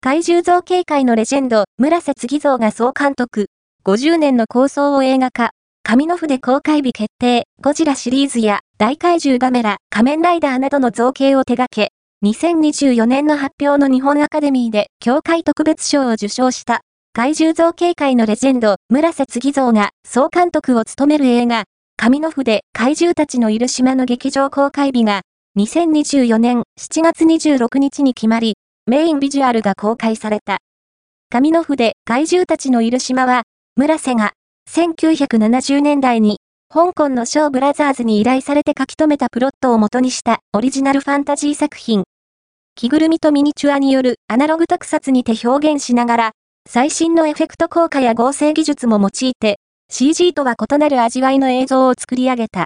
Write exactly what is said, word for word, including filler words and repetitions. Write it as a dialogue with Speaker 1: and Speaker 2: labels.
Speaker 1: 怪獣造形界のレジェンド、村瀬次蔵が総監督。ごじゅうねんの構想を映画化。神の筆公開日決定。ゴジラシリーズや大怪獣ガメラ、仮面ライダーなどの造形を手掛け、にせんにじゅうよねんの発表の日本アカデミーで協会特別賞を受賞した怪獣造形界のレジェンド、村瀬次蔵が総監督を務める映画、神の筆怪獣たちのいる島の劇場公開日がにせんにじゅうよねんしちがつにじゅうろくにちに決まり、メインビジュアルが公開された。神の筆怪獣たちのいる島は、村瀬がせんきゅうひゃくななじゅうねんだいに香港のショーブラザーズに依頼されて書き留めたプロットを元にしたオリジナルファンタジー作品。着ぐるみとミニチュアによるアナログ特撮にて表現しながら、最新のエフェクト効果や合成技術も用いて、シージー とは異なる味わいの映像を作り上げた。